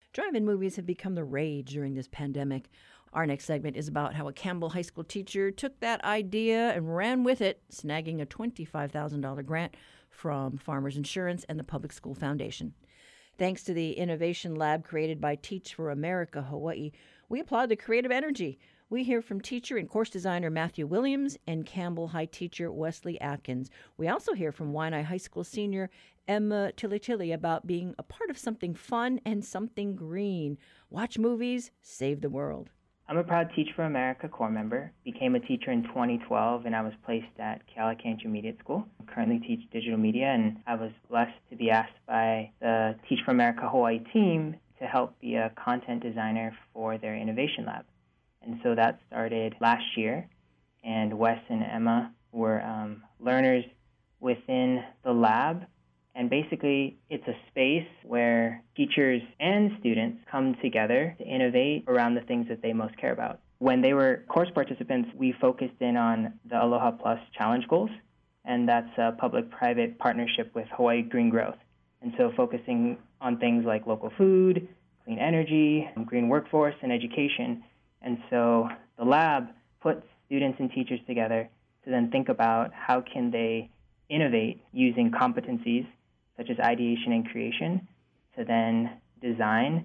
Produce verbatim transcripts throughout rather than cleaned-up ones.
Drive-in movies have become the rage during this pandemic. Our next segment is about how a Campbell High School teacher took that idea and ran with it, snagging a twenty-five thousand dollars grant from Farmers Insurance and the Public School Foundation. Thanks to the innovation lab created by Teach for America Hawaii, we applaud the creative energy. We hear from teacher and course designer Matthew Williams and Campbell High teacher Wesley Atkins. We also hear from Waianae High School senior Emma Tilichili about being a part of something fun and something green. Watch movies, save the world. I'm a proud Teach for America Corps member. Became a teacher in twenty twelve, and I was placed at Kealakekua Intermediate School. I currently teach digital media, and I was blessed to be asked by the Teach for America Hawaii team to help be a content designer for their innovation lab. And so that started last year, and Wes and Emma were um, learners within the lab. And basically, it's a space where teachers and students come together to innovate around the things that they most care about. When they were course participants, we focused in on the Aloha Plus challenge goals, and that's a public-private partnership with Hawaii Green Growth. And so focusing on things like local food, clean energy, green workforce, and education. And so the lab puts students and teachers together to then think about how can they innovate using competencies such as ideation and creation to then design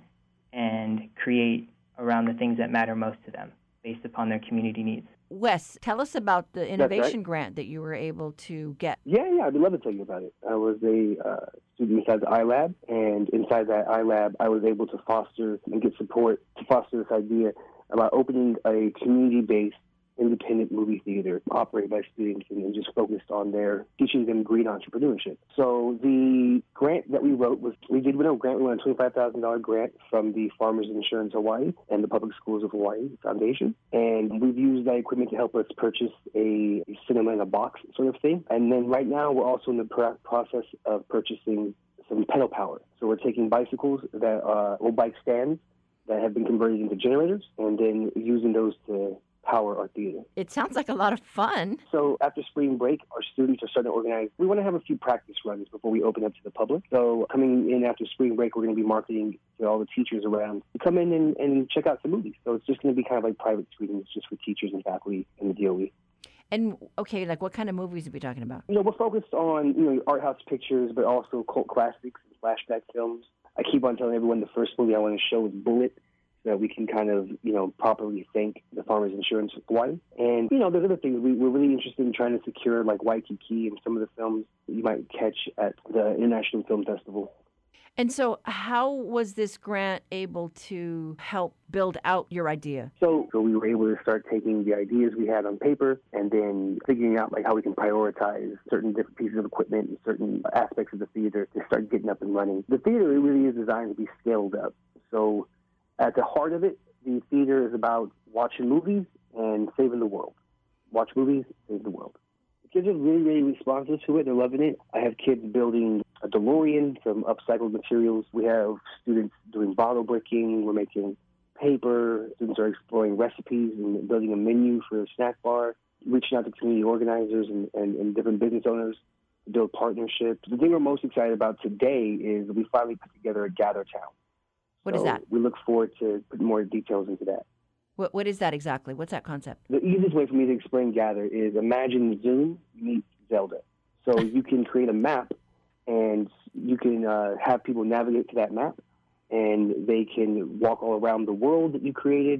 and create around the things that matter most to them based upon their community needs. Wes, tell us about the innovation right. grant that you were able to get. Yeah, yeah, I'd love to tell you about it. I was a uh, student inside the iLab, and inside that iLab, I was able to foster and get support to foster this idea about opening a community-based independent movie theater operated by students and, and just focused on their teaching them green entrepreneurship. So the grant that we wrote was, we did win a grant. We won a twenty-five thousand dollars grant from the Farmers Insurance Hawaii and the Public Schools of Hawaii Foundation. And we've used that equipment to help us purchase a, a cinema in a box sort of thing. And then right now we're also in the pr- process of purchasing some pedal power. So we're taking bicycles that are, or bike stands that have been converted into generators and then using those to power our theater. It sounds like a lot of fun. So after spring break, our students are starting to organize. We want to have a few practice runs before we open up to the public. So coming in after spring break, we're going to be marketing to all the teachers around to come in and, and check out some movies. So it's just going to be kind of like private screenings just for teachers and faculty and the D O E. And, okay, like what kind of movies are we talking about? You know, we're focused on, you know, art house pictures, but also cult classics and flashback films. I keep on telling everyone the first movie I want to show is Bullet, so that we can kind of, you know, properly thank the Farmers Insurance of Hawaii. And, you know, there's other things. We, we're really interested in trying to secure, like, Waikiki and some of the films that you might catch at the International Film Festival. And so how was this grant able to help build out your idea? So, so we were able to start taking the ideas we had on paper and then figuring out, like, how we can prioritize certain different pieces of equipment and certain aspects of the theater to start getting up and running. The theater really is designed to be scaled up. So at the heart of it, the theater is about watching movies and saving the world. Watch movies, save the world. The kids are really, really responsive to it. They're loving it. I have kids building a DeLorean from upcycled materials. We have students doing bottle bricking. We're making paper. Students are exploring recipes and building a menu for a snack bar, reaching out to community organizers and, and, and different business owners to build partnerships. The thing we're most excited about today is we finally put together a Gather Town. What so is that? We look forward to putting more details into that. What What is that exactly? What's that concept? The easiest way for me to explain Gather is imagine Zoom meets Zelda. So you can create a map, and you can uh, have people navigate to that map, and they can walk all around the world that you created.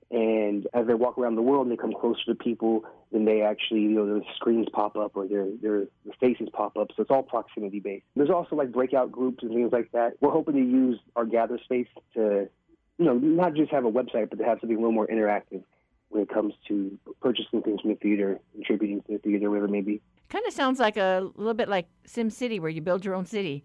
And as they walk around the world and they come closer to people, then they actually, you know, their screens pop up or their, their, their faces pop up. So it's all proximity based. There's also like breakout groups and things like that. We're hoping to use our Gather space to, you know, not just have a website, but to have something a little more interactive when it comes to purchasing things from the theater, contributing to the theater, whatever it may be. Kind of sounds like a little bit like Sim City, where you build your own city.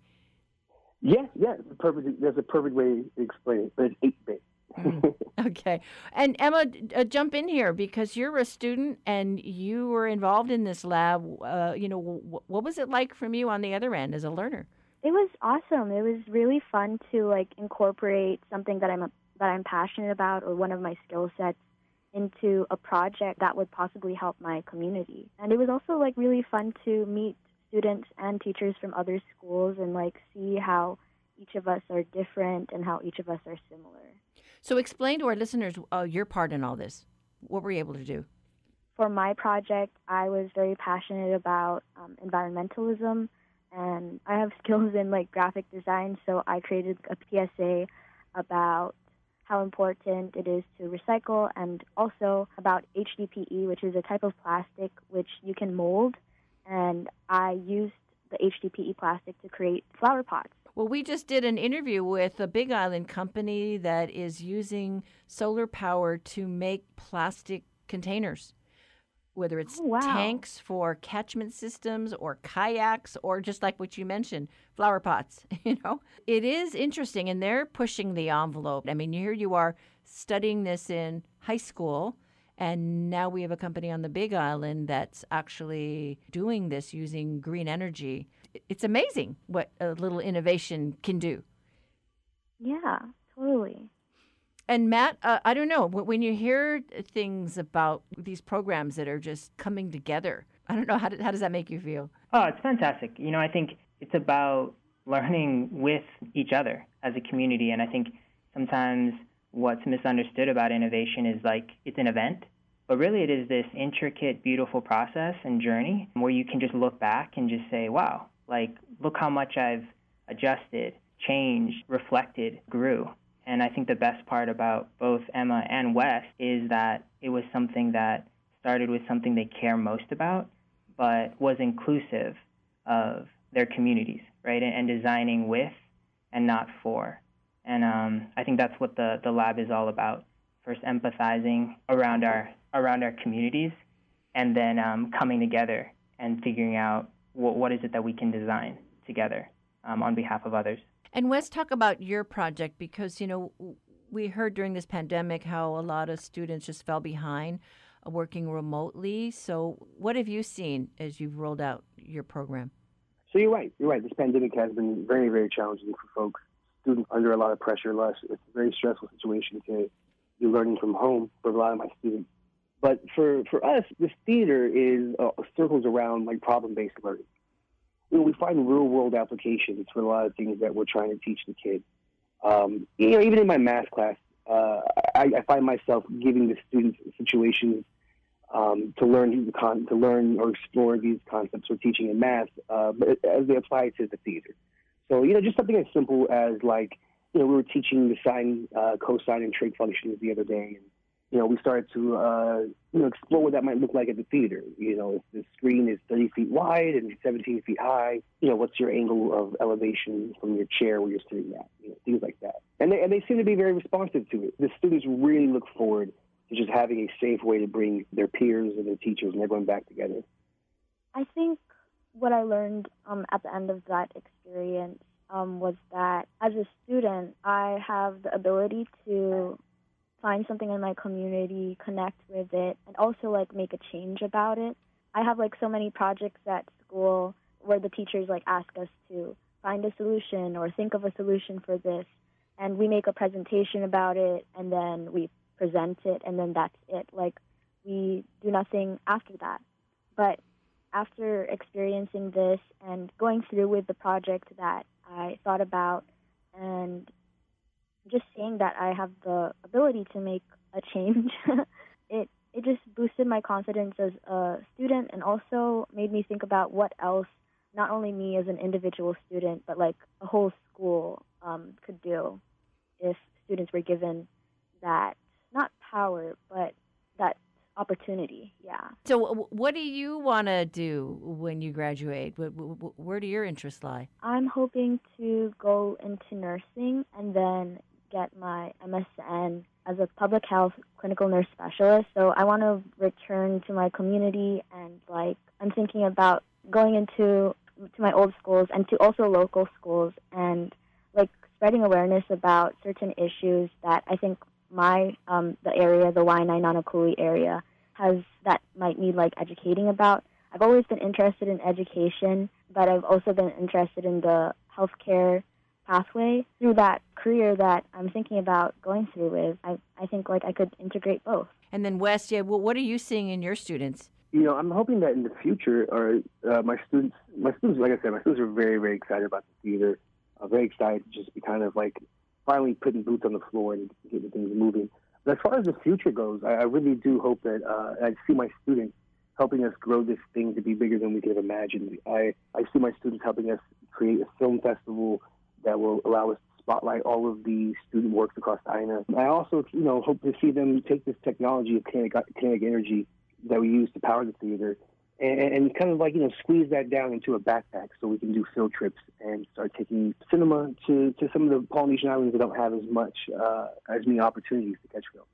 Yeah, yeah, it's a perfect, that's a perfect way to explain it, but it's eight-bit. Mm. Okay. And Emma, uh, jump in here because you're a student and you were involved in this lab. Uh, you know, w- what was it like from you on the other end as a learner? It was awesome. It was really fun to like incorporate something that I'm a, that I'm passionate about or one of my skill sets into a project that would possibly help my community. And it was also like really fun to meet students and teachers from other schools and like see how each of us are different and how each of us are similar. So explain to our listeners uh, your part in all this. What were you able to do? For my project, I was very passionate about um, environmentalism, and I have skills in like graphic design, so I created a P S A about how important it is to recycle, and also about H D P E, which is a type of plastic which you can mold, and I used the H D P E plastic to create flower pots. Well, we just did an interview with a Big Island company that is using solar power to make plastic containers, whether it's Oh, wow. tanks for catchment systems or kayaks or just like what you mentioned, flower pots, you know. It is interesting, and they're pushing the envelope. I mean, here you are studying this in high school, and now we have a company on the Big Island that's actually doing this using green energy. It's amazing what a little innovation can do. Yeah, totally. And Matt, uh, I don't know, when you hear things about these programs that are just coming together, I don't know, how, do, how does that make you feel? Oh, it's fantastic. You know, I think it's about learning with each other as a community. And I think sometimes what's misunderstood about innovation is like it's an event, but really it is this intricate, beautiful process and journey where you can just look back and just say, wow, like, look how much I've adjusted, changed, reflected, grew. And I think the best part about both Emma and Wes is that it was something that started with something they care most about, but was inclusive of their communities, right? And, and designing with and not for. And um, I think that's what the, the lab is all about. First, empathizing around our around our communities, and then um, coming together and figuring out what, what is it that we can design together um, on behalf of others. And Wes, talk about your project, because, you know, we heard during this pandemic how a lot of students just fell behind uh, working remotely. So what have you seen as you've rolled out your program? So you're right. You're right. This pandemic has been very, very challenging for folks. Students under a lot of pressure. Less, it's a very stressful situation to be learning from home for a lot of my students. But for, for us, this theater is uh, circles around like problem-based learning. You know, we find real-world applications for a lot of things that we're trying to teach the kids. Um, you know, even in my math class, uh, I, I find myself giving the students situations um, to learn the con- to learn or explore these concepts we're teaching in math, uh, but as they apply to the theater. So, you know, just something as simple as like, you know, we were teaching the sine, uh, cosine, and trig functions the other day, and you know, we started to, uh, you know, explore what that might look like at the theater. You know, if the screen is thirty feet wide and seventeen feet high, you know, what's your angle of elevation from your chair where you're sitting at? You know, things like that. And they, and they seem to be very responsive to it. The students really look forward to just having a safe way to bring their peers and their teachers and everyone back together. I think what I learned um, at the end of that experience um, was that as a student, I have the ability to find something in my community, connect with it, and also like make a change about it. I have like so many projects at school where the teachers like ask us to find a solution or think of a solution for this, and we make a presentation about it, and then we present it, and then that's it. Like, we do nothing after that. But after experiencing this and going through with the project that I thought about, and just seeing that I have the ability to make a change, it it just boosted my confidence as a student, and also made me think about what else, not only me as an individual student, but like a whole school um, could do if students were given that, not power, but that opportunity. Yeah. So w- what do you want to do when you graduate? W- w- where do your interests lie? I'm hoping to go into nursing and then get my M S N as a public health clinical nurse specialist. So I want to return to my community, and like I'm thinking about going into to my old schools and to also local schools, and like spreading awareness about certain issues that I think my um, the area, the Waianae-Nanakuli area, has that might need like educating about. I've always been interested in education, but I've also been interested in the healthcare pathway. Through that career that I'm thinking about going through with, I, I think like I could integrate both. And then Wes, yeah, well, what are you seeing in your students? You know, I'm hoping that in the future, or uh, my students, my students, like I said, my students are very, very excited about the theater. I'm very excited to just be kind of like finally putting boots on the floor and getting things moving. But as far as the future goes, I, I really do hope that uh, I see my students helping us grow this thing to be bigger than we could have imagined. I, I see my students helping us create a film festival that will allow us to spotlight all of the student works across I N A. I also, you know, hope to see them take this technology of kinetic, kinetic energy that we use to power the theater and, and kind of like, you know, squeeze that down into a backpack so we can do field trips and start taking cinema to, to some of the Polynesian islands that don't have as much, uh, as many opportunities to catch films.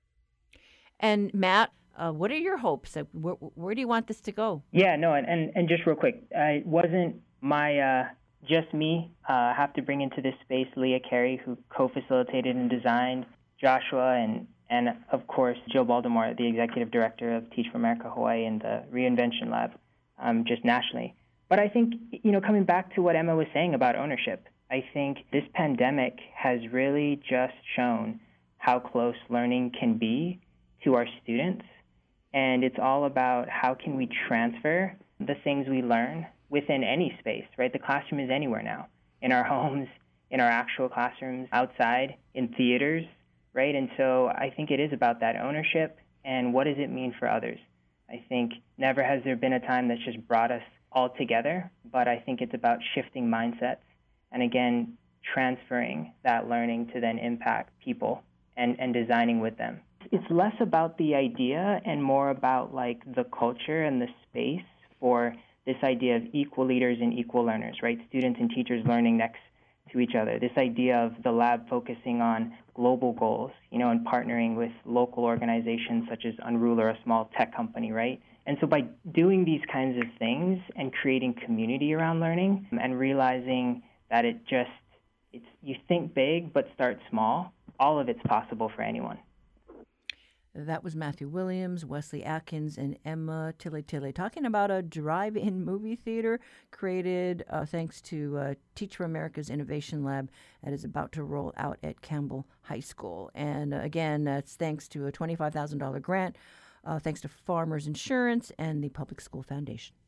And Matt, uh, what are your hopes? Where, where do you want this to go? Yeah, no, and, and, and just real quick, uh, it wasn't my, uh, just me. Uh, I have to bring into this space Leah Carey, who co-facilitated and designed, Joshua, and, and of course, Jill Baltimore, the executive director of Teach for America Hawaii and the Reinvention Lab, um, just nationally. But I think, you know, coming back to what Emma was saying about ownership, I think this pandemic has really just shown how close learning can be to our students. And it's all about how can we transfer the things we learn within any space, right? The classroom is anywhere now, in our homes, in our actual classrooms, outside, in theaters, right? And so I think it is about that ownership and what does it mean for others. I think never has there been a time that's just brought us all together, but I think it's about shifting mindsets and, again, transferring that learning to then impact people and, and designing with them. It's less about the idea and more about like the culture and the space for this idea of equal leaders and equal learners, right? Students and teachers learning next to each other. This idea of the lab focusing on global goals, you know, and partnering with local organizations such as Unruler, a small tech company, right? And so by doing these kinds of things and creating community around learning and realizing that it just, it's you think big but start small, all of it's possible for anyone. That was Matthew Williams, Wesley Atkins, and Emma Tille Tille talking about a drive-in movie theater created uh, thanks to uh, Teach for America's Innovation Lab that is about to roll out at Campbell High School. And uh, again, that's thanks to a twenty-five thousand dollars grant, uh, thanks to Farmers Insurance and the Public School Foundation.